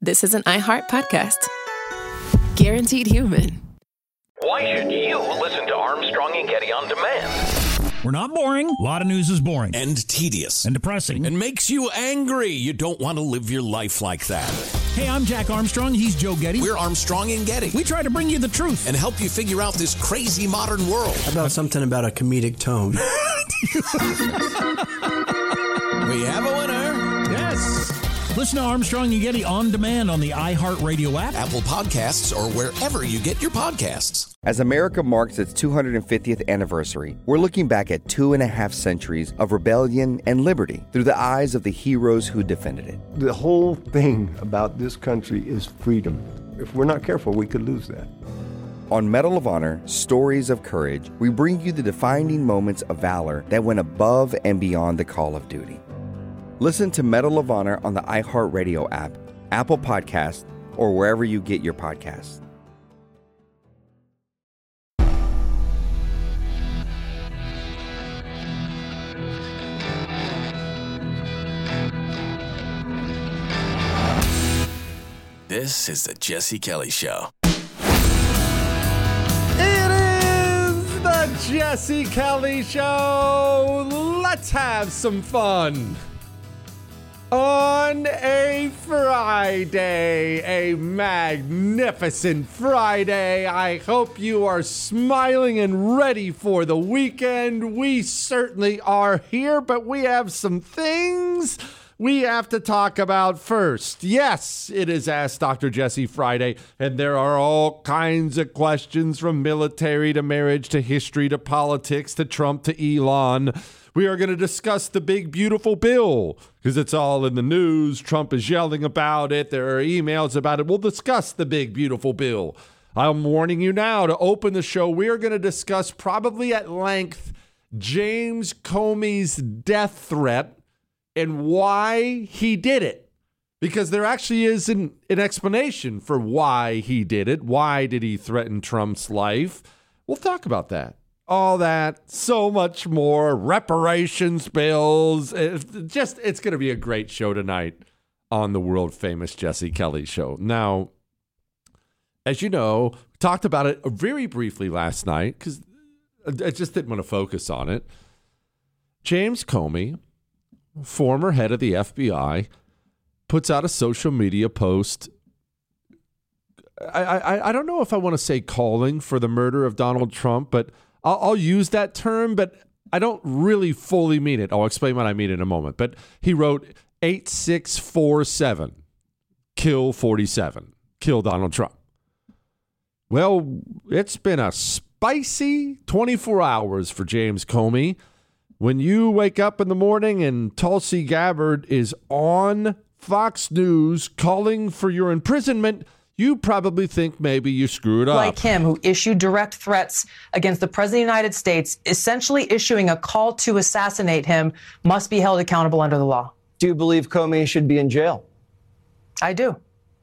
this is an iHeart podcast. Guaranteed human. Why should you listen to Armstrong and Getty on demand? We're not boring. A lot of news is boring. And tedious. And depressing. And makes you angry. You don't want to live your life like that. Hey, I'm Jack Armstrong. He's Joe Getty. We're Armstrong and Getty. We try to bring you the truth. And help you figure out this crazy modern world. How about something about a comedic tone? We have a winner. Yes. Listen to Armstrong and Getty on demand on the iHeartRadio app, Apple Podcasts, or wherever you get your podcasts. As America marks its 250th anniversary, we're looking back at 2.5 centuries of rebellion and liberty through the eyes of the heroes who defended it. The whole thing about this country is freedom. If we're not careful, we could lose that. On Medal of Honor, Stories of Courage, we bring you the defining moments of valor that went above and beyond the call of duty. Listen to Medal of Honor on the iHeartRadio app, Apple Podcasts, or wherever you get your podcasts. This is the Jesse Kelly Show. It is the Jesse Kelly Show. Let's have some fun. On a Friday, a magnificent Friday. I hope you are smiling and ready for the weekend. We certainly are here, but we have some things we have to talk about first. Yes, it is Ask Dr. Jesse Friday, and there are all kinds of questions from military to marriage to history to politics to Trump to Elon. We are going to discuss the big, beautiful bill because it's all in the news. Trump is yelling about it. There are emails about it. We'll discuss the big, beautiful bill. I'm warning you now to open the show. We are going to discuss probably at length James Comey's death threat and why he did it. Because there actually is an explanation for why he did it. Why did he threaten Trump's life? We'll talk about that. All that, so much more, reparations bills. It's going to be a great show tonight on the world famous Jesse Kelly Show. Now, as you know, we talked about it very briefly last night because I just didn't want to focus on it. James Comey, former head of the FBI, puts out a social media post. I don't know if I want to say calling for the murder of Donald Trump, but I'll use that term, but I don't really fully mean it. I'll explain what I mean in a moment. But he wrote 8647, kill 47, kill Donald Trump. Well, it's been a spicy 24 hours for James Comey. When you wake up in the morning and Tulsi Gabbard is on Fox News calling for your imprisonment, you probably think maybe you screwed up. Like him, who issued direct threats against the President of the United States, essentially issuing a call to assassinate him, must be held accountable under the law. Do you believe Comey should be in jail? I do.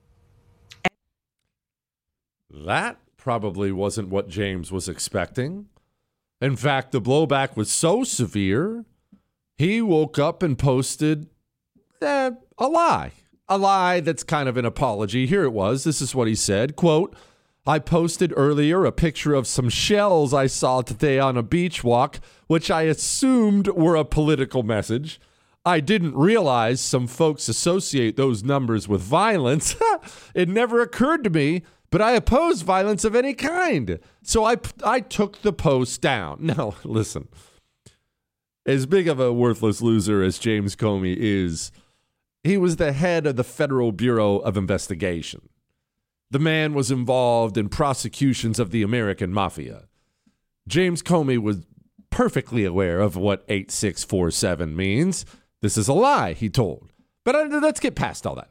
That probably wasn't what James was expecting. In fact, the blowback was so severe, he woke up and posted a lie. A lie that's kind of an apology. Here it was. This is what he said. Quote, I posted earlier a picture of some shells I saw today on a beach walk, which I assumed were a political message. I didn't realize some folks associate those numbers with violence. It never occurred to me, but I oppose violence of any kind. So I took the post down. Now, listen, as big of a worthless loser as James Comey is, he was the head of the Federal Bureau of Investigation. The man was involved in prosecutions of the American Mafia. James Comey was perfectly aware of what 8647 means. This is a lie, he told. But let's get past all that.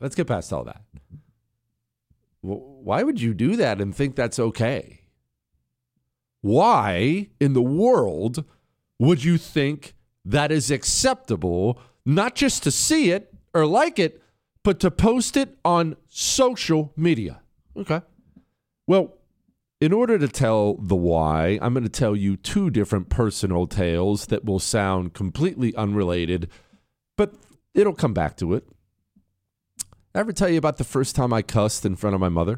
Why would you do that and think that's okay? Why in the world would you think that is acceptable, not just to see it or like it, but to post it on social media? Okay. Well, in order to tell the why, I'm going to tell you two different personal tales that will sound completely unrelated, but it'll come back to it. Ever tell you about the first time I cussed in front of my mother?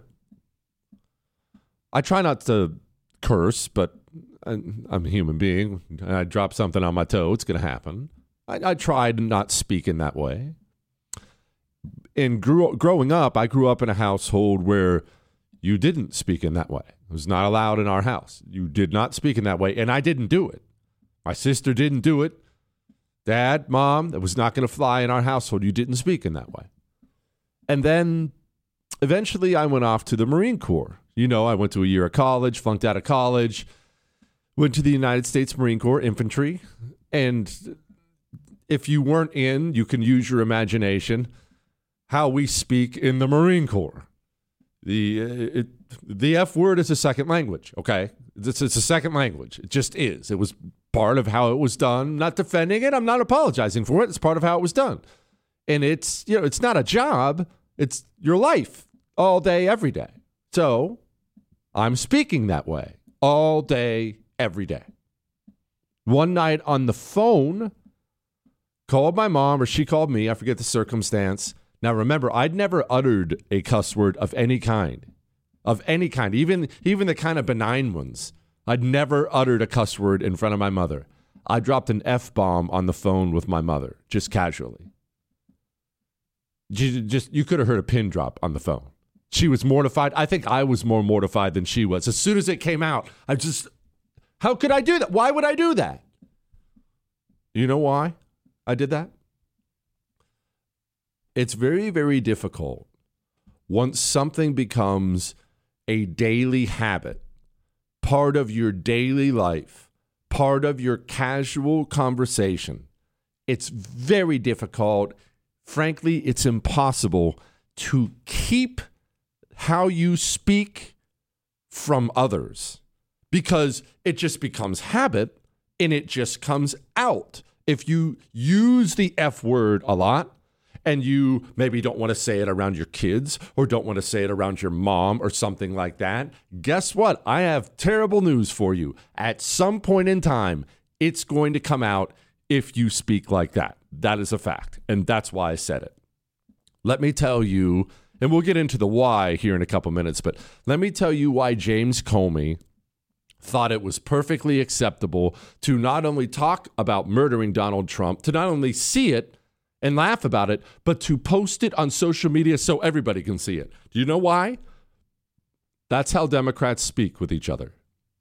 I try not to curse, but I'm a human being. I drop something on my toe, it's going to happen. I try to not speak in that way. And growing up, I grew up in a household where you didn't speak in that way. It was not allowed in our house. You did not speak in that way, and I didn't do it. My sister didn't do it. Dad, Mom, that was not going to fly in our household. You didn't speak in that way. And then eventually I went off to the Marine Corps. You know, I went to a year of college, flunked out of college, went to the United States Marine Corps Infantry. And if you weren't in, you can use your imagination, how we speak in the Marine Corps. The F word is a second language, okay? It's a second language. It just is. It was part of how it was done. I'm not defending it. I'm not apologizing for it. It's part of how it was done. And it's, you know, it's not a job. It's your life all day, every day. So I'm speaking that way all day, every day. One night on the phone, called my mom, or she called me. I forget the circumstance. Now, remember, I'd never uttered a cuss word of any kind, even the kind of benign ones. I'd never uttered a cuss word in front of my mother. I dropped an F-bomb on the phone with my mother, just casually. You could have heard a pin drop on the phone. She was mortified. I think I was more mortified than she was. As soon as it came out, how could I do that? Why would I do that? You know why I did that? It's very, very difficult once something becomes a daily habit, part of your daily life, part of your casual conversation. It's very difficult. Frankly, it's impossible to keep how you speak from others because it just becomes habit and it just comes out. If you use the F word a lot, and you maybe don't want to say it around your kids or don't want to say it around your mom or something like that, guess what? I have terrible news for you. At some point in time, it's going to come out if you speak like that. That is a fact, and that's why I said it. Let me tell you, and we'll get into the why here in a couple minutes, but let me tell you why James Comey thought it was perfectly acceptable to not only talk about murdering Donald Trump, to not only see it, and laugh about it, but to post it on social media so everybody can see it. Do you know why? That's how Democrats speak with each other.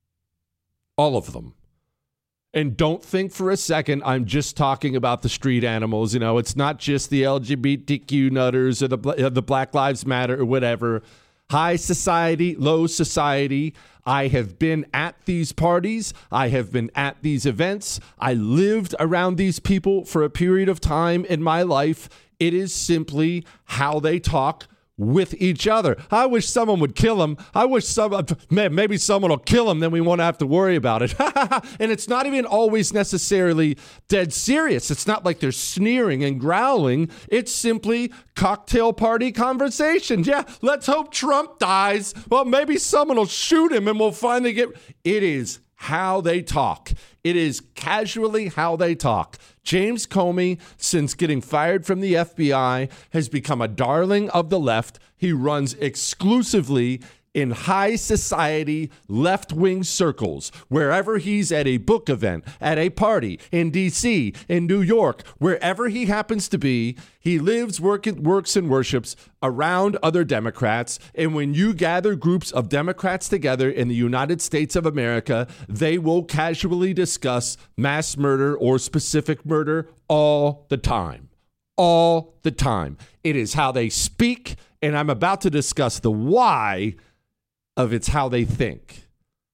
All of them. And don't think for a second I'm just talking about the street animals. You know, it's not just the LGBTQ nutters or the Black Lives Matter or whatever. High society, low society. I have been at these parties. I have been at these events. I lived around these people for a period of time in my life. It is simply how they talk with each other. I wish someone would kill him. I wish maybe someone will kill him, then we won't have to worry about it. And it's not even always necessarily dead serious. It's not like they're sneering and growling. It's simply cocktail party conversation. Yeah, let's hope Trump dies. Well, maybe someone will shoot him and we'll finally get... It is how they talk. It is casually how they talk. James Comey, since getting fired from the FBI, has become a darling of the left. He runs exclusively in high society left-wing circles. Wherever he's at a book event, at a party, in D.C., in New York, wherever he happens to be, he lives, works, and worships around other Democrats. And when you gather groups of Democrats together in the United States of America, they will casually discuss mass murder or specific murder all the time. All the time. It is how they speak, and I'm about to discuss the why of it's how they think.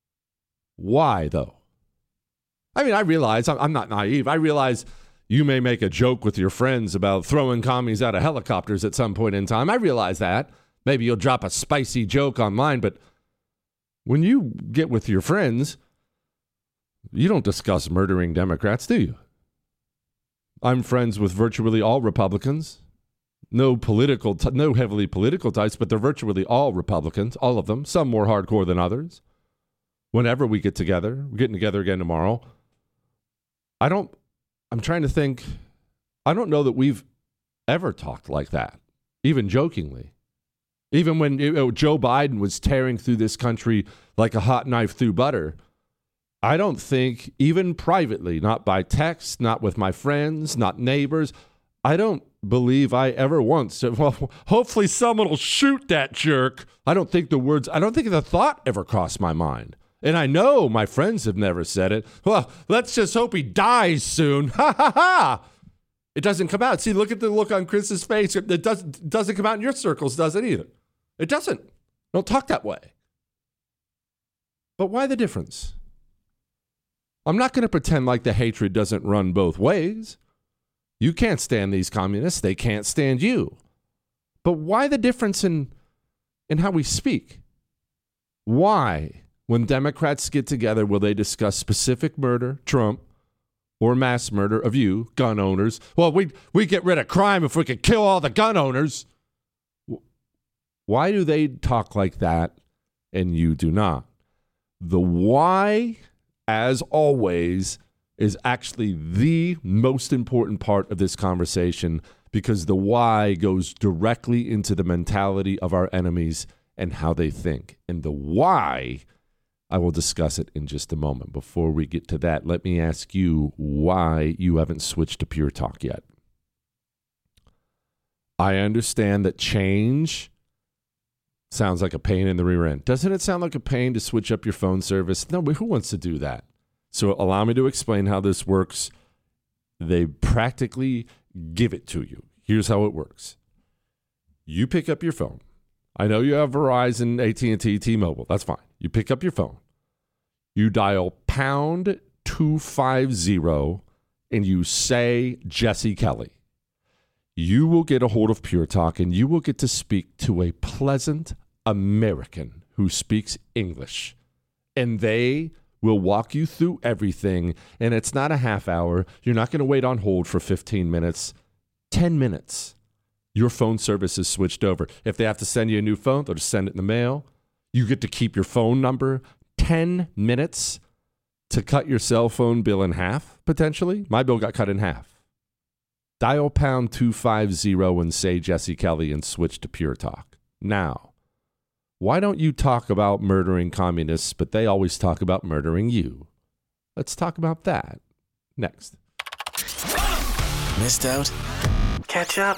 Why, though? I mean, I realize, I'm not naive. I realize you may make a joke with your friends about throwing commies out of helicopters at some point in time. I realize that. Maybe you'll drop a spicy joke online, but when you get with your friends, you don't discuss murdering Democrats, do you? I'm friends with virtually all Republicans. No heavily political types, but they're virtually all Republicans, all of them, some more hardcore than others. Whenever we get together, we're getting together again tomorrow. I'm trying to think, I don't know that we've ever talked like that. even jokingly. Even when Joe Biden was tearing through this country like a hot knife through butter, I don't think, even privately, not by text, not with my friends, not neighbors, I don't believe I ever once said, well, hopefully someone will shoot that jerk. I don't think the thought ever crossed my mind. And I know my friends have never said it. Well, let's just hope he dies soon. Ha ha ha. It doesn't come out. See, look at the look on Chris's face. It doesn't come out in your circles, does it either? It doesn't. Don't talk that way. But why the difference? I'm not going to pretend like the hatred doesn't run both ways. You can't stand these communists. They can't stand you. But why the difference in how we speak? Why, when Democrats get together, will they discuss specific murder, Trump, or mass murder of you, gun owners? Well, we get rid of crime if we could kill all the gun owners. Why do they talk like that and you do not? The why, as always, is actually the most important part of this conversation, because the why goes directly into the mentality of our enemies and how they think. And the why, I will discuss it in just a moment. Before we get to that, let me ask you why you haven't switched to Pure Talk yet. I understand that change sounds like a pain in the rear end. Doesn't it sound like a pain to switch up your phone service? No, but who wants to do that? So allow me to explain how this works. They practically give it to you. Here's how it works. You pick up your phone. I know you have Verizon, AT&T, T-Mobile. That's fine. You pick up your phone. You dial pound 250 and you say Jesse Kelly. You will get a hold of Pure Talk and you will get to speak to a pleasant American who speaks English. And they will walk you through everything. And it's not a half hour. You're not going to wait on hold for 15 minutes. 10 minutes. Your phone service is switched over. If they have to send you a new phone, they'll just send it in the mail. You get to keep your phone number. 10 minutes to cut your cell phone bill in half, potentially. My bill got cut in half. Dial pound 250 and say Jesse Kelly and switch to Pure Talk. Now, why don't you talk about murdering communists, but they always talk about murdering you? Let's talk about that next. Missed out? Catch up.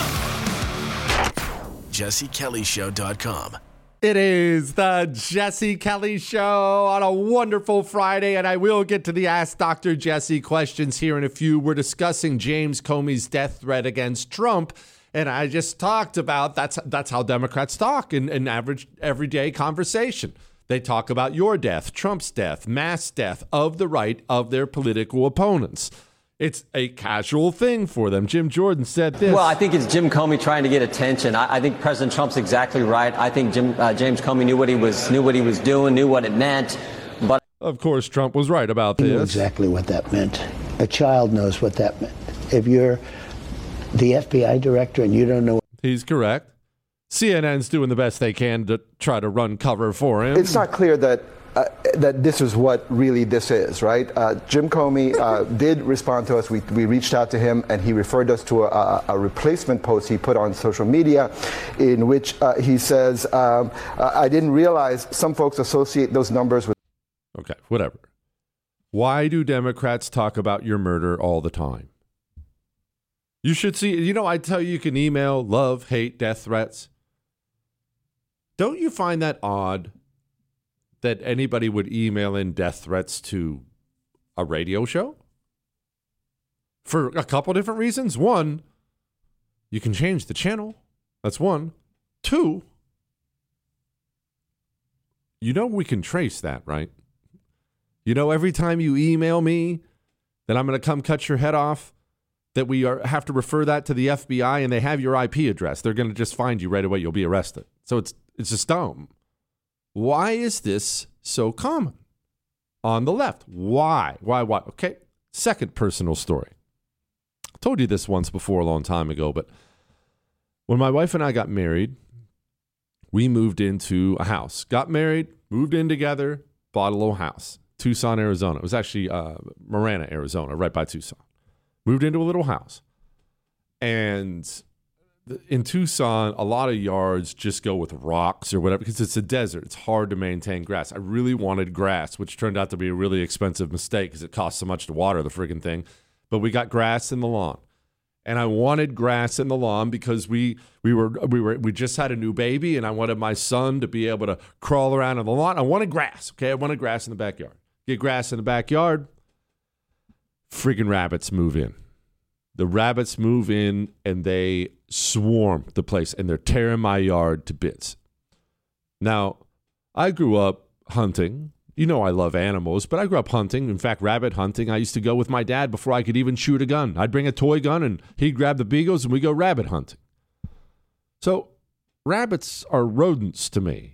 JesseKellyShow.com. It is the Jesse Kelly Show on a wonderful Friday, and I will get to the Ask Dr. Jesse questions here in a few. We're discussing James Comey's death threat against Trump, and I just talked about that's how Democrats talk in an average everyday conversation. They talk about your death, Trump's death, mass death of the right of their political opponents. It's a casual thing for them. Jim Jordan said this. Well, I think it's Jim Comey trying to get attention. I think President Trump's exactly right. I think James Comey knew what he was doing, knew what it meant. But of course, Trump was right about this. He knew exactly what that meant. A child knows what that meant. If you're the FBI director and you don't know, he's correct. CNN's doing the best they can to try to run cover for him. It's not clear that this is what really this is, right? Jim Comey did respond to us. We reached out to him, and he referred us to a replacement post he put on social media in which he says, I didn't realize some folks associate those numbers with... Okay, whatever. Why do Democrats talk about your murder all the time? You should see, I tell you can email love, hate, death threats. Don't you find that odd that anybody would email in death threats to a radio show? For a couple different reasons. One, you can change the channel. That's one. Two, we can trace that, right? Every time you email me that I'm going to come cut your head off, that we have to refer that to the FBI and they have your IP address. They're going to just find you right away. You'll be arrested. So it's just dumb. Why is this so common on the left? Why? Okay, second personal story. I told you this once before a long time ago, but when my wife and I got married, we moved into a house. Got married, moved in together, bought a little house. Tucson, Arizona. It was actually Marana, Arizona, right by Tucson. Moved into a little house. And in Tucson, a lot of yards just go with rocks or whatever because it's a desert. It's hard to maintain grass. I really wanted grass, which turned out to be a really expensive mistake because it costs so much to water the friggin' thing. But we got grass in the lawn. And I wanted grass in the lawn because we just had a new baby, and I wanted my son to be able to crawl around in the lawn. I wanted grass, okay? I wanted grass in the backyard. Get grass in the backyard, friggin' rabbits move in. The rabbits move in, and they swarm the place, and they're tearing my yard to bits. Now, I grew up hunting. You know I love animals, but I grew up hunting. In fact, rabbit hunting, I used to go with my dad before I could even shoot a gun. I'd bring a toy gun, and he'd grab the beagles, and we'd go rabbit hunting. So rabbits are rodents to me.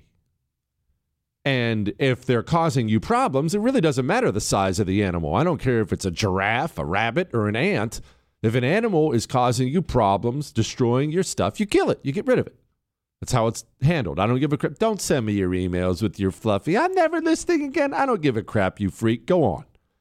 And if they're causing you problems, it really doesn't matter the size of the animal. I don't care if it's a giraffe, a rabbit, or an ant. If an animal is causing you problems, destroying your stuff, you kill it. You get rid of it. That's how it's handled. I don't give a crap. Don't send me your emails with your fluffy, I'm never listening again. I don't give a crap, you freak. Go on.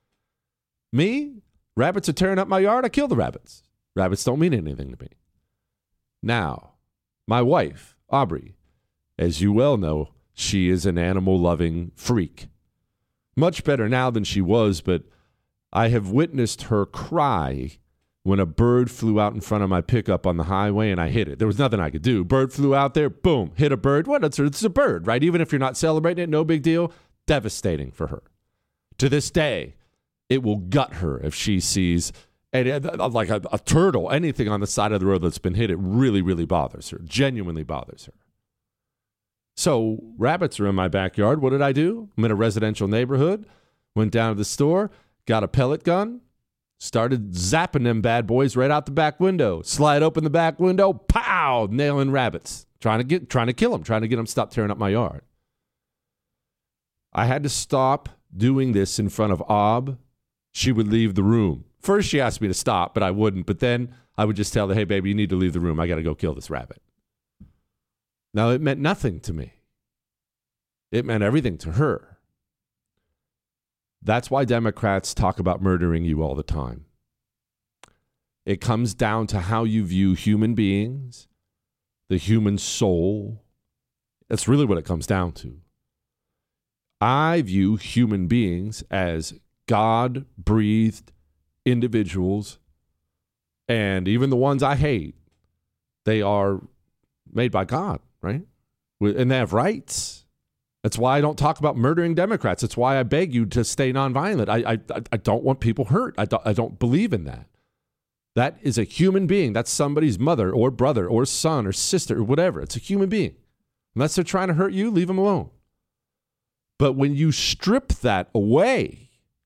Me? Rabbits are tearing up my yard. I kill the rabbits. Rabbits don't mean anything to me. Now, my wife, Aubrey, as you well know, she is an animal-loving freak. Much better now than she was, but I have witnessed her cry when a bird flew out in front of my pickup on the highway and I hit it. There was nothing I could do. Bird flew out there, boom, hit a bird. What? It's a bird, right? Even if you're not celebrating it, no big deal. Devastating for her. To this day, it will gut her if she sees like a turtle, anything on the side of the road that's been hit. It really, really bothers her. Genuinely bothers her. So rabbits are in my backyard. What did I do? I'm in a residential neighborhood. Went down to the store, got a pellet gun, started zapping them bad boys right out the back window. Slide open the back window, pow, nailing rabbits. Trying to kill them, trying to get them to stop tearing up my yard. I had to stop doing this in front of Ob. She would leave the room. First, she asked me to stop, but I wouldn't. But then I would just tell her, hey, baby, you need to leave the room. I got to go kill this rabbit. Now, it meant nothing to me. It meant everything to her. That's why Democrats talk about murdering you all the time. It comes down to how you view human beings, the human soul. That's really what it comes down to. I view human beings as God-breathed individuals, and even the ones I hate, they are made by God, right? And they have rights. That's why I don't talk about murdering Democrats. That's why I beg you to stay nonviolent. I don't want people hurt. I don't believe in that. That is a human being. That's somebody's mother or brother or son or sister or whatever. It's a human being. Unless they're trying to hurt you, leave them alone. But when you strip that away,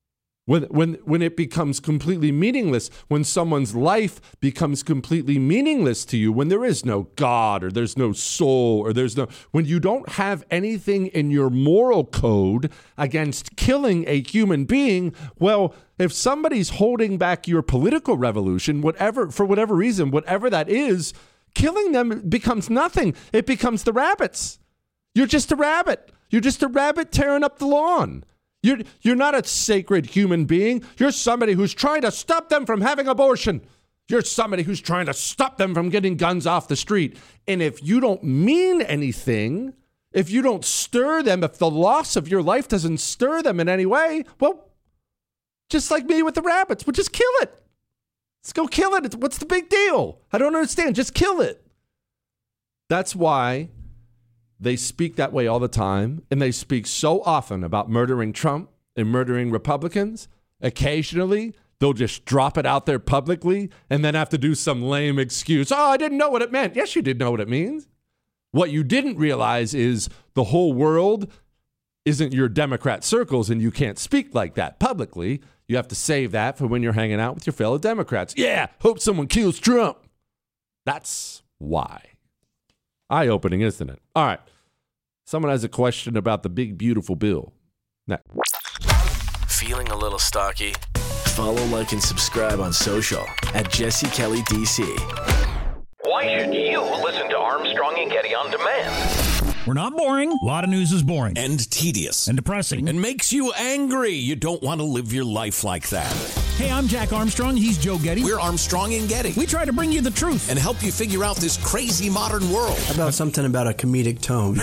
when it becomes completely meaningless, when someone's life becomes completely meaningless to you, when there is no God or there's no soul or when you don't have anything in your moral code against killing a human being, well, if somebody's holding back your political revolution, for whatever reason, whatever that is, killing them becomes nothing. It becomes the rabbits. You're just a rabbit. You're just a rabbit tearing up the lawn. You're not a sacred human being. You're somebody who's trying to stop them from having abortion. You're somebody who's trying to stop them from getting guns off the street. And if you don't mean anything, if you don't stir them, if the loss of your life doesn't stir them in any way, well, just like me with the rabbits, we'll just kill it. Let's go kill it. What's the big deal? I don't understand. Just kill it. That's why they speak that way all the time, and they speak so often about murdering Trump and murdering Republicans. Occasionally, they'll just drop it out there publicly and then have to do some lame excuse. Oh, I didn't know what it meant. Yes, you did know what it means. What you didn't realize is the whole world isn't your Democrat circles, and you can't speak like that publicly. You have to save that for when you're hanging out with your fellow Democrats. Yeah, hope someone kills Trump. That's why. Eye-opening, isn't it? All right. Someone has a question about the big, beautiful bill. Next. Feeling a little stocky? Follow, like, and subscribe on social at Jesse Kelly DC. Why should you listen to Armstrong and Getty on demand? We're not boring. A lot of news is boring. And tedious. And depressing. And makes you angry. You don't want to live your life like that. Hey, I'm Jack Armstrong. He's Joe Getty. We're Armstrong and Getty. We try to bring you the truth and help you figure out this crazy modern world. How about something about a comedic tone?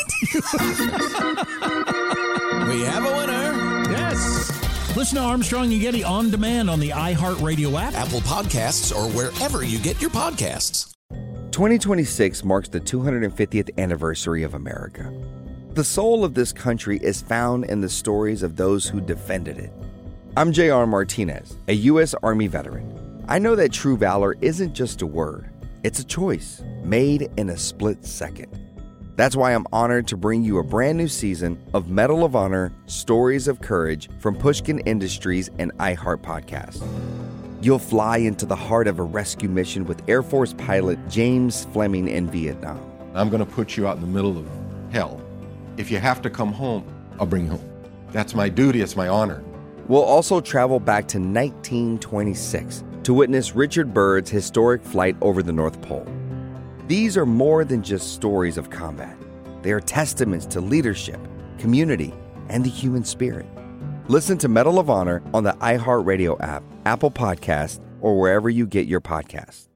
We have a winner. Yes. Listen to Armstrong and Getty on demand on the iHeartRadio app, Apple Podcasts, or wherever you get your podcasts. 2026 marks the 250th anniversary of America. The soul of this country is found in the stories of those who defended it. I'm J.R. Martinez, a U.S. Army veteran. I know that true valor isn't just a word. It's a choice made in a split second. That's why I'm honored to bring you a brand new season of Medal of Honor Stories of Courage from Pushkin Industries and iHeart Podcast. You'll fly into the heart of a rescue mission with Air Force pilot James Fleming in Vietnam. I'm going to put you out in the middle of hell. If you have to come home, I'll bring you home. That's my duty. It's my honor. We'll also travel back to 1926 to witness Richard Byrd's historic flight over the North Pole. These are more than just stories of combat. They are testaments to leadership, community, and the human spirit. Listen to Medal of Honor on the iHeartRadio app, Apple Podcasts, or wherever you get your podcasts.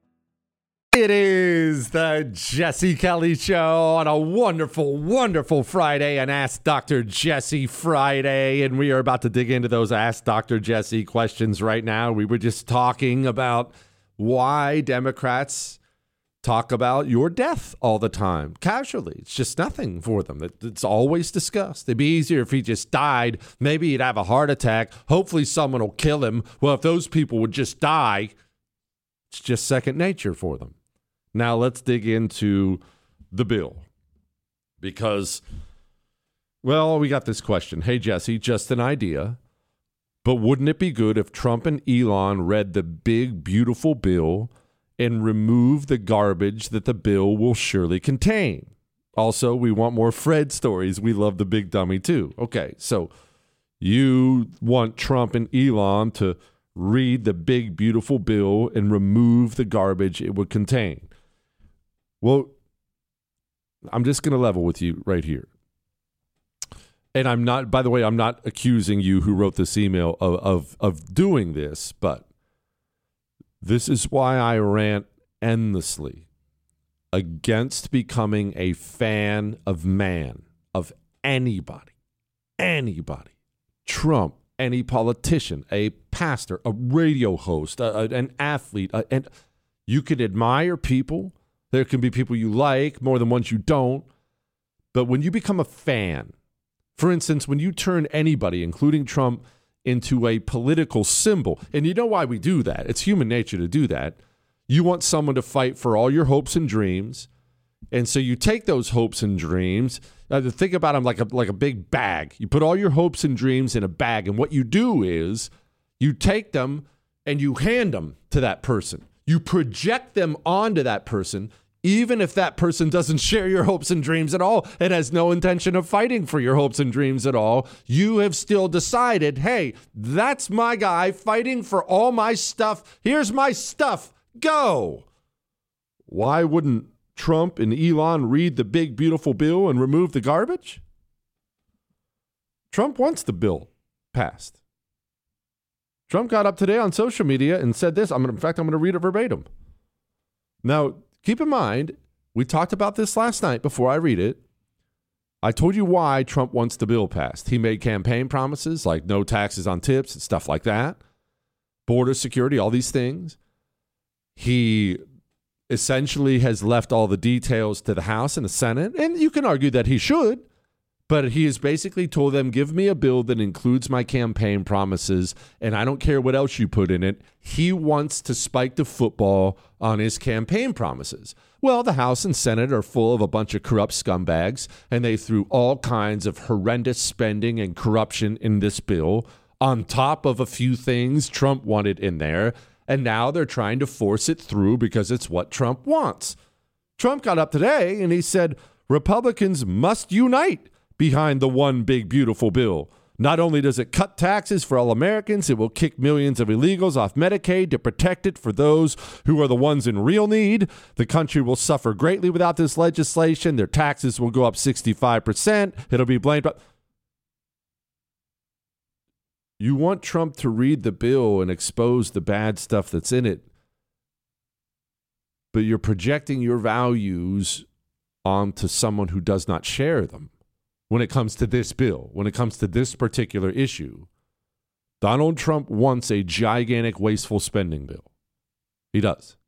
It is the Jesse Kelly Show on a wonderful, wonderful Friday, an Ask Dr. Jesse Friday, and we are about to dig into those Ask Dr. Jesse questions right now. We were just talking about why Democrats talk about your death all the time, casually. It's just nothing for them. It's always discussed. It'd be easier if he just died. Maybe he'd have a heart attack. Hopefully someone will kill him. Well, if those people would just die, it's just second nature for them. Now let's dig into the bill because, well, we got this question. Hey, Jesse, just an idea, but wouldn't it be good if Trump and Elon read the big, beautiful bill and remove the garbage that the bill will surely contain? Also, we want more Fred stories. We love the big dummy too. Okay, so you want Trump and Elon to read the big, beautiful bill and remove the garbage it would contain. Well, I'm just going to level with you right here. And I'm not, by the way, I'm not accusing you who wrote this email of doing this, but this is why I rant endlessly against becoming a fan of man, of anybody, Trump, any politician, a pastor, a radio host, an athlete. And you can admire people. There can be people you like more than ones you don't. But when you become a fan, for instance, when you turn anybody, including Trump, into a political symbol, and you know why we do that. It's human nature to do that. You want someone to fight for all your hopes and dreams. And so you take those hopes and dreams, think about them like a big bag. You put all your hopes and dreams in a bag, and what you do is you take them and you hand them to that person. You project them onto that person, even if that person doesn't share your hopes and dreams at all and has no intention of fighting for your hopes and dreams at all. You have still decided, hey, that's my guy fighting for all my stuff. Here's my stuff. Go. Why wouldn't Trump and Elon read the big, beautiful bill and remove the garbage? Trump wants the bill passed. Trump got up today on social media and said this. I'm going to read it verbatim. Now, keep in mind, we talked about this last night before I read it. I told you why Trump wants the bill passed. He made campaign promises like no taxes on tips and stuff like that, border security, all these things. He essentially has left all the details to the House and the Senate, and you can argue that he should. But he has basically told them, give me a bill that includes my campaign promises, and I don't care what else you put in it. He wants to spike the football on his campaign promises. Well, the House and Senate are full of a bunch of corrupt scumbags, and they threw all kinds of horrendous spending and corruption in this bill on top of a few things Trump wanted in there, and now they're trying to force it through because it's what Trump wants. Trump got up today, and he said, Republicans must unite behind the one big, beautiful bill. Not only does it cut taxes for all Americans, it will kick millions of illegals off Medicaid to protect it for those who are the ones in real need. The country will suffer greatly without this legislation. Their taxes will go up 65%. It'll be blamed. You want Trump to read the bill and expose the bad stuff that's in it, but you're projecting your values onto someone who does not share them. When it comes to this bill, when it comes to this particular issue, Donald Trump wants a gigantic, wasteful spending bill. He does.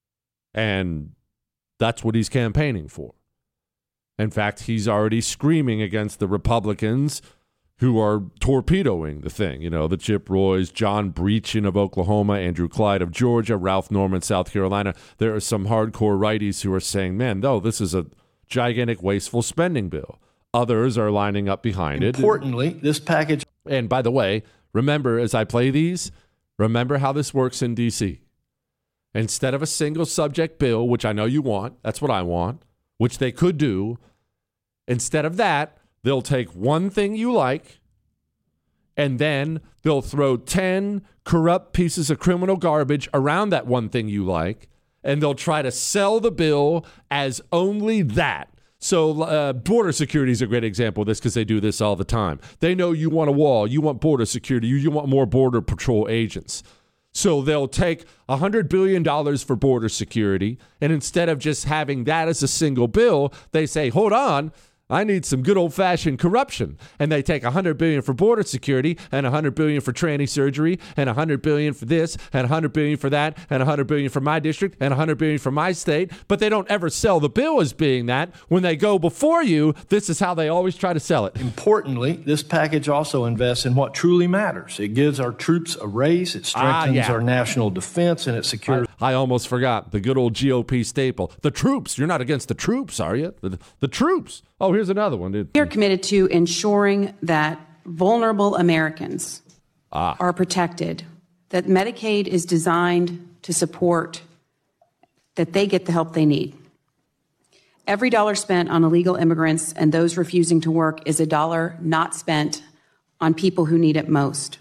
And that's what he's campaigning for. In fact, he's already screaming against the Republicans who are torpedoing the thing. You know, the Chip Roys, John Breachin of Oklahoma, Andrew Clyde of Georgia, Ralph Norman, South Carolina. There are some hardcore righties who are saying, man, no, this is a gigantic, wasteful spending bill. Others are lining up behind it. Importantly, this package... And by the way, remember, as I play these, remember how this works in D.C. Instead of a single subject bill, which I know you want, that's what I want, which they could do, instead of that, they'll take one thing you like, and then they'll throw 10 corrupt pieces of criminal garbage around that one thing you like, and they'll try to sell the bill as only that. So border security is a great example of this because they do this all the time. They know you want a wall, you want border security, you want more border patrol agents. So they'll take $100 billion for border security, and instead of just having that as a single bill, they say, hold on, I need some good old-fashioned corruption. And they take $100 billion for border security and $100 billion for tranny surgery and $100 billion for this and $100 billion for that and $100 billion for my district and $100 billion for my state. But they don't ever sell the bill as being that. When they go before you, this is how they always try to sell it. Importantly, this package also invests in what truly matters. It gives our troops a raise, it strengthens our national defense, and it secures... I almost forgot the good old GOP staple. The troops. You're not against the troops, are you? The troops. Oh, here's another one, dude. We are committed to ensuring that vulnerable Americans are protected, that Medicaid is designed to support, that they get the help they need. Every dollar spent on illegal immigrants and those refusing to work is a dollar not spent on people who need it most.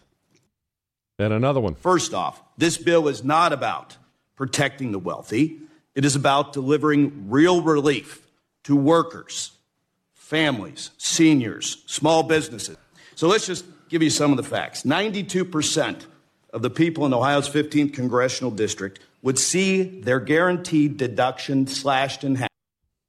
And another one. First off, this bill is not about protecting the wealthy. It is about delivering real relief to workers, families, seniors, small businesses. So let's just give you some of the facts. 92% of the people in Ohio's 15th congressional district would see their guaranteed deduction slashed in half.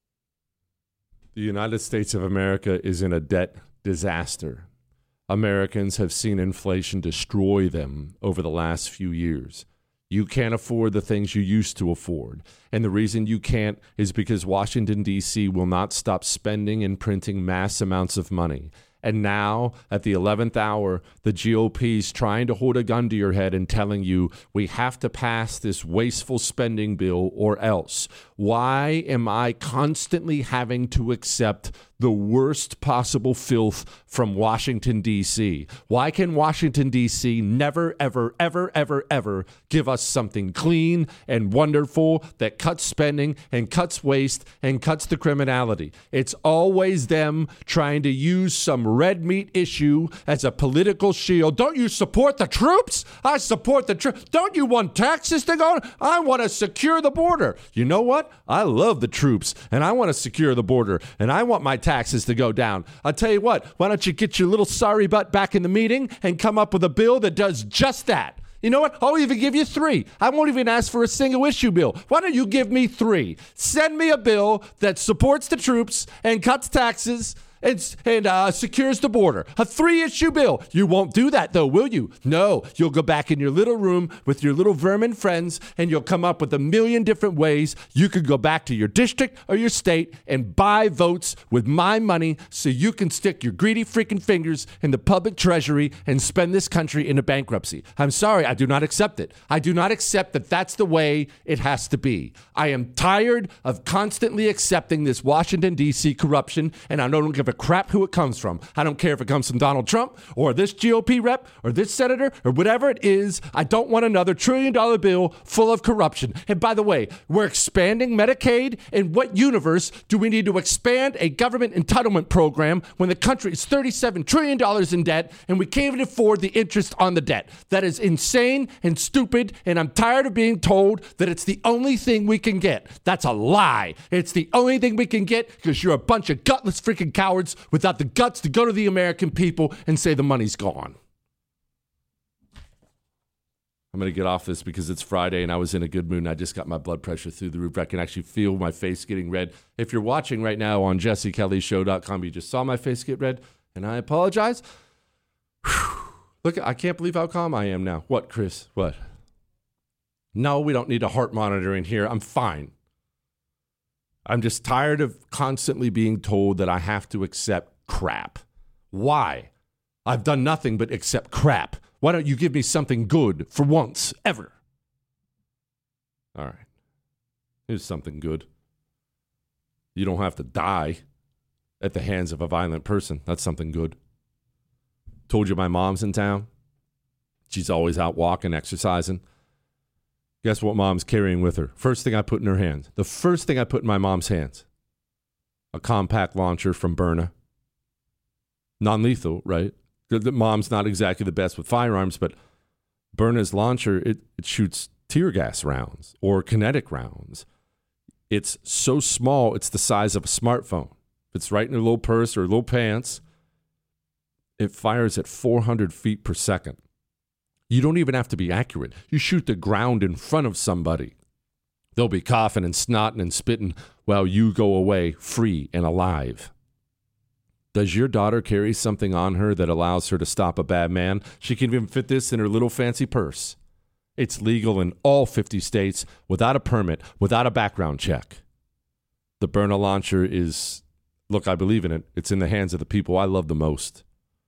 The United States of America is in a debt disaster. Americans have seen inflation destroy them over the last few years. You can't afford the things you used to afford. And the reason you can't is because Washington, D.C. will not stop spending and printing mass amounts of money. And now, at the 11th hour, the GOP is trying to hold a gun to your head and telling you, we have to pass this wasteful spending bill or else. Why am I constantly having to accept the worst possible filth from Washington, D.C.? Why can Washington, D.C. never, ever, ever, ever, ever give us something clean and wonderful that cuts spending and cuts waste and cuts the criminality? It's always them trying to use some red meat issue as a political shield. Don't you support the troops? I support the troops. Don't you want taxes to go? I want to secure the border. You know what? I love the troops, and I want to secure the border, and I want my taxes to go down. I'll tell you what, why don't you get your little sorry butt back in the meeting and come up with a bill that does just that? You know what? I'll even give you 3. I won't even ask for a single issue bill. Why don't you give me 3? Send me a bill that supports the troops and cuts taxes and secures the border. A 3-issue bill. You won't do that, though, will you? No. You'll go back in your little room with your little vermin friends, and you'll come up with a million different ways you could go back to your district or your state and buy votes with my money so you can stick your greedy freaking fingers in the public treasury and spend this country into bankruptcy. I'm sorry. I do not accept it. I do not accept that that's the way it has to be. I am tired of constantly accepting this Washington, D.C. corruption, and I don't give a crap who it comes from. I don't care if it comes from Donald Trump or this GOP rep or this senator or whatever it is. I don't want another $1 trillion bill full of corruption. And by the way, we're expanding Medicaid. In what universe do we need to expand a government entitlement program when the country is $37 trillion in debt and we can't even afford the interest on the debt? That is insane and stupid, and I'm tired of being told that it's the only thing we can get. That's a lie. It's the only thing we can get because you're a bunch of gutless freaking cowards without the guts to go to the American people and say the money's gone. I'm going to get off this because it's Friday and I was in a good mood and I just got my blood pressure through the roof. I can actually feel my face getting red. If you're watching right now on JesseKellyShow.com, you just saw my face get red, and I apologize. Look, I can't believe how calm I am now. What, Chris? What? No, we don't need a heart monitor in here. I'm fine. I'm just tired of constantly being told that I have to accept crap. Why? I've done nothing but accept crap. Why don't you give me something good for once, ever? All right. Here's something good. You don't have to die at the hands of a violent person. That's something good. Told you my mom's in town. She's always out walking, exercising. Guess what mom's carrying with her? First thing I put in her hands. The first thing I put in my mom's hands. A compact launcher from Byrna. Non-lethal, right? The mom's not exactly the best with firearms, but Byrna's launcher, it shoots tear gas rounds or kinetic rounds. It's so small, it's the size of a smartphone. If it's right in a little purse or little pants, it fires at 400 feet per second. You don't even have to be accurate. You shoot the ground in front of somebody. They'll be coughing and snotting and spitting while you go away free and alive. Does your daughter carry something on her that allows her to stop a bad man? She can even fit this in her little fancy purse. It's legal in all 50 states without a permit, without a background check. The Byrna launcher is, look, I believe in it. It's in the hands of the people I love the most.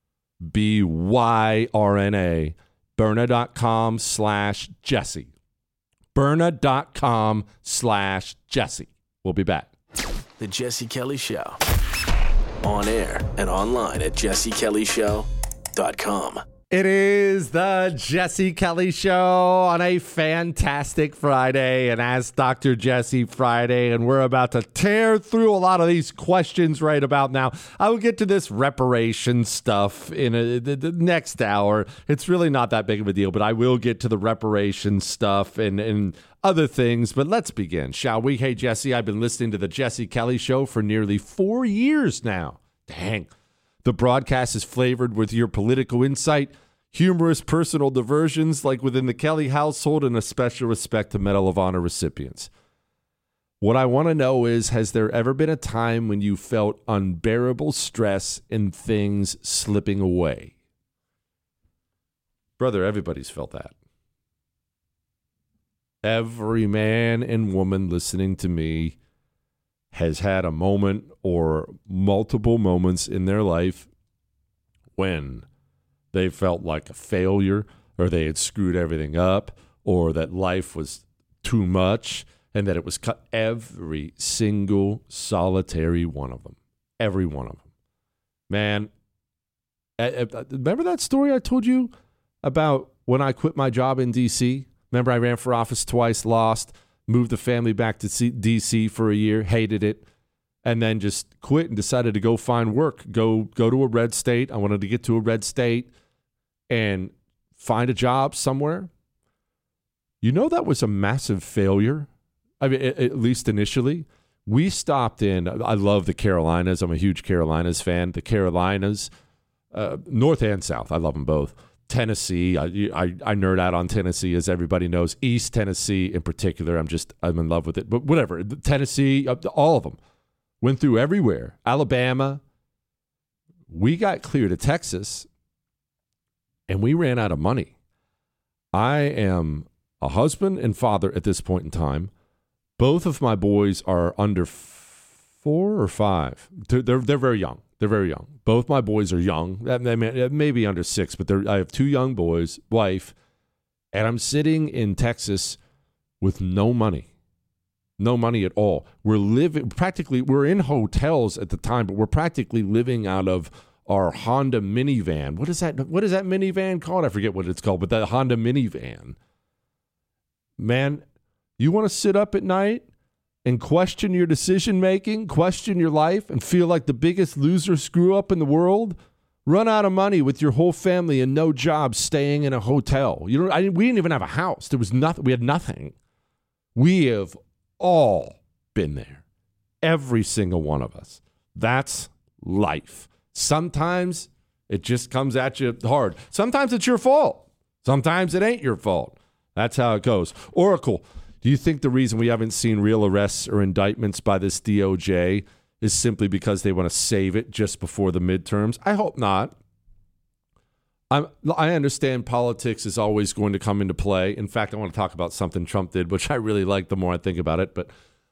BYRNA. Byrna.com/Jesse. Byrna.com/Jesse. We'll be back. The Jesse Kelly Show. On air and online at jessekellyshow.com. It is the Jesse Kelly Show on a fantastic Friday, and Ask Dr. Jesse Friday, and we're about to tear through a lot of these questions right about now. I will get to this reparation stuff in the next hour. It's really not that big of a deal, but I will get to the reparation stuff and other things. But let's begin, shall we? Hey, Jesse, I've been listening to the Jesse Kelly Show for nearly 4 years now. Dang. The broadcast is flavored with your political insight, humorous personal diversions like within the Kelly household, and a special respect to Medal of Honor recipients. What I want to know is, has there ever been a time when you felt unbearable stress and things slipping away? Brother, everybody's felt that. Every man and woman listening to me has had a moment or multiple moments in their life when they felt like a failure, or they had screwed everything up, or that life was too much and that it was cut. Every single solitary one of them. Every one of them. Man, remember that story I told you about when I quit my job in D.C.? Remember I ran for office twice, lost, moved the family back to D.C. for a year, hated it, and then just quit and decided to go find work, go to a red state. I wanted to get to a red state and find a job somewhere. You know, that was a massive failure. I mean, at least initially. We stopped in, I love the Carolinas. I'm a huge Carolinas fan. The Carolinas, North and South, I love them both. Tennessee, I nerd out on Tennessee, as everybody knows. East Tennessee in particular, I'm in love with it. But whatever, Tennessee, all of them. Went through everywhere. Alabama. We got clear to Texas, and we ran out of money. I am a husband and father at this point in time. Both of my boys are under 4 or 5. They're very young. They're very young. Both my boys are young. Maybe under 6, but I have 2 young boys, wife, and I'm sitting in Texas with no money. No money at all. We're in hotels at the time, but we're practically living out of our Honda minivan. What is that minivan called? I forget what it's called, but that Honda minivan. Man, you want to sit up at night and question your decision-making, question your life, and feel like the biggest loser screw-up in the world? Run out of money with your whole family and no job, staying in a hotel. We didn't even have a house. There was nothing. We had nothing. We have all been there. Every single one of us. That's life. Sometimes it just comes at you hard. Sometimes it's your fault. Sometimes it ain't your fault. That's how it goes. Oracle, do you think the reason we haven't seen real arrests or indictments by this DOJ is simply because they want to save it just before the midterms? I hope not. I understand politics is always going to come into play. In fact, I want to talk about something Trump did, which I really like the more I think about it. But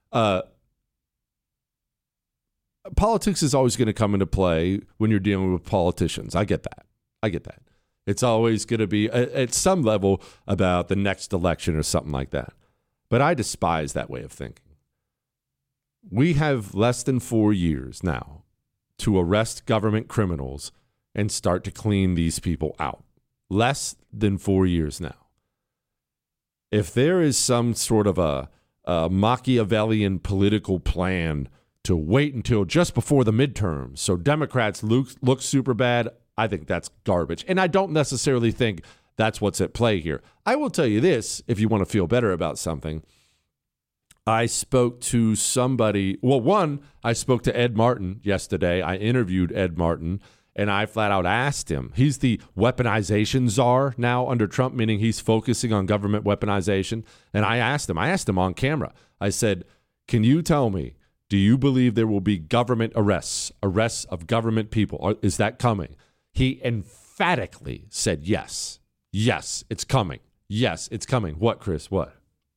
politics is always going to come into play when you're dealing with politicians. I get that. It's always going to be, at some level, about the next election or something like that. But I despise that way of thinking. We have less than 4 years now to arrest government criminals and start to clean these people out. Less than 4 years now. If there is some sort of a Machiavellian political plan to wait until just before the midterms so Democrats look super bad, I think that's garbage. And I don't necessarily think that's what's at play here. I will tell you this, if you want to feel better about something. I spoke to somebody. Well, one, I spoke to Ed Martin yesterday. I interviewed Ed Martin, and I flat out asked him. He's the weaponization czar now under Trump, meaning he's focusing on government weaponization. And I asked him on camera. I said, can you tell me, do you believe there will be government arrests of government people? Is that coming? He emphatically said yes. Yes, it's coming. Yes, it's coming. What, Chris? What?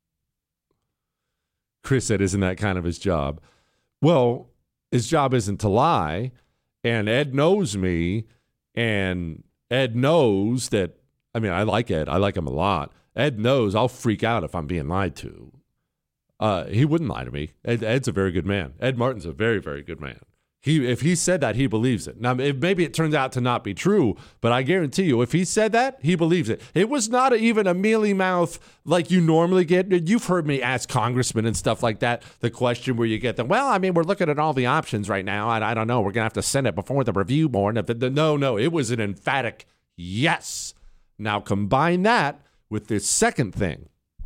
Chris said, isn't that kind of his job? Well, his job isn't to lie. And Ed knows me. And Ed knows that, I mean, I like Ed. I like him a lot. Ed knows I'll freak out if I'm being lied to. He wouldn't lie to me. Ed's a very good man. Ed Martin's a very, very good man. If he said that, he believes it. Now, maybe it turns out to not be true, but I guarantee you, if he said that, he believes it. It was not even a mealy mouth like you normally get. You've heard me ask congressmen and stuff like that, the question where you get them, well, I mean, we're looking at all the options right now. I don't know. We're going to have to send it before the review board. No, it was an emphatic yes. Now, combine that with this second thing.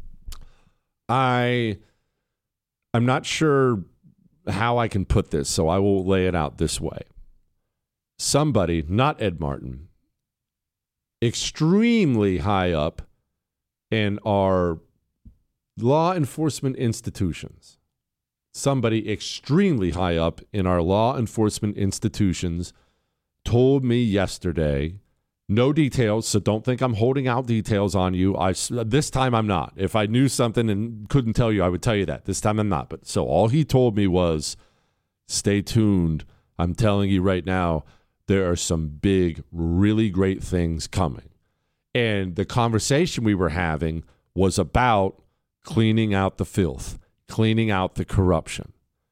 I'm not sure how I can put this, so I will lay it out this way. Somebody, not Ed Martin, extremely high up in our law enforcement institutions, somebody extremely high up in our law enforcement institutions told me yesterday, no details, so don't think I'm holding out details on you. This time I'm not. If I knew something and couldn't tell you, I would tell you that. This time I'm not. But so all he told me was, stay tuned. I'm telling you right now, there are some big, really great things coming. And the conversation we were having was about cleaning out the filth, cleaning out the corruption.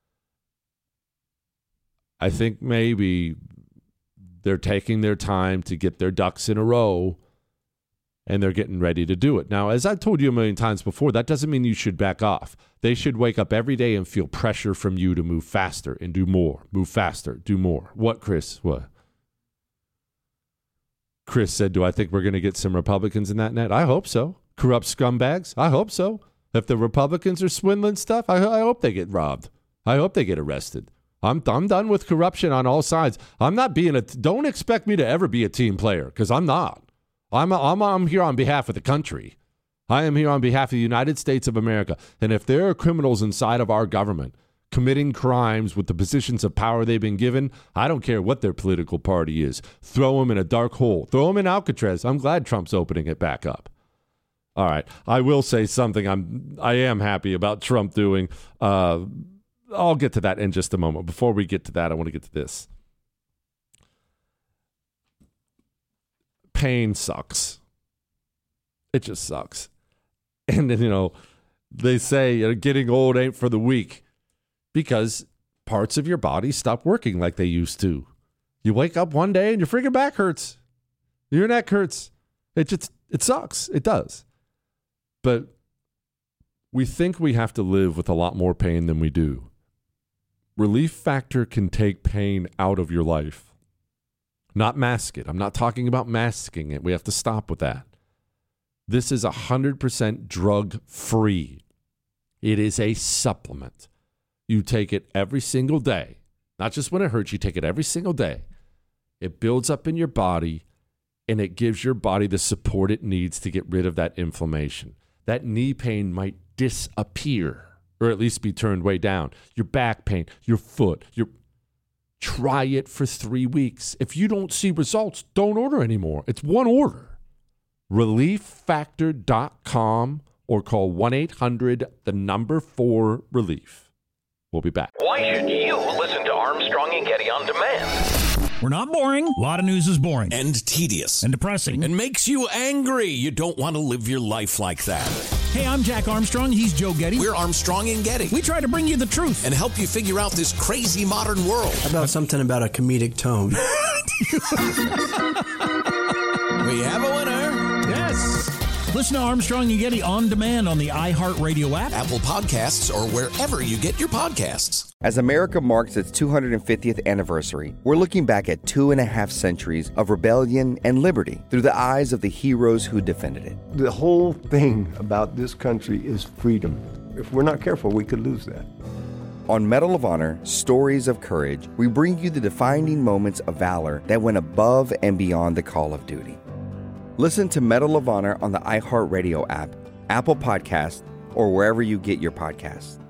I think maybe they're taking their time to get their ducks in a row, and they're getting ready to do it. Now, as I've told you a million times before, that doesn't mean you should back off. They should wake up every day and feel pressure from you to move faster and do more. Move faster, do more. What, Chris? What? Chris said, do I think we're going to get some Republicans in that net? I hope so. Corrupt scumbags? I hope so. If the Republicans are swindling stuff, I hope they get robbed. I hope they get arrested. I'm done with corruption on all sides. I'm not being don't expect me to ever be a team player, because I'm not. I'm here on behalf of the country. I am here on behalf of the United States of America. And if there are criminals inside of our government committing crimes with the positions of power they've been given, I don't care what their political party is. Throw them in a dark hole. Throw them in Alcatraz. I'm glad Trump's opening it back up. All right. I will say something I am happy about Trump doing. I'll get to that in just a moment. Before we get to that, I want to get to this. Pain sucks. It just sucks. And then, they say getting old ain't for the weak, because parts of your body stop working like they used to. You wake up one day and your freaking back hurts. Your neck hurts. It sucks. It does. But we think we have to live with a lot more pain than we do. Relief Factor can take pain out of your life. Not mask it. I'm not talking about masking it. We have to stop with that. This is 100% drug-free. It is a supplement. You take it every single day. Not just when it hurts, you take it every single day. It builds up in your body, and it gives your body the support it needs to get rid of that inflammation. that knee pain might disappear, or at least be turned way down. Your back pain, your foot, try it for 3 weeks. If you don't see results, don't order anymore. It's one order. ReliefFactor.com or call 1-800-4-RELIEF. We'll be back. Why should you listen to Armstrong and Getty on demand? We're not boring. A lot of news is boring. And tedious. And depressing. And makes you angry. You don't want to live your life like that. Hey, I'm Jack Armstrong. He's Joe Getty. We're Armstrong and Getty. We try to bring you the truth. And help you figure out this crazy modern world. How about something about a comedic tone? We have a winner. Yes. Listen to Armstrong and Getty on demand on the iHeartRadio app, Apple Podcasts, or wherever you get your podcasts. As America marks its 250th anniversary, we're looking back at 2.5 centuries of rebellion and liberty through the eyes of the heroes who defended it. The whole thing about this country is freedom. If we're not careful, we could lose that. On Medal of Honor, Stories of Courage, we bring you the defining moments of valor that went above and beyond the call of duty. Listen to Medal of Honor on the iHeartRadio app, Apple Podcasts, or wherever you get your podcasts.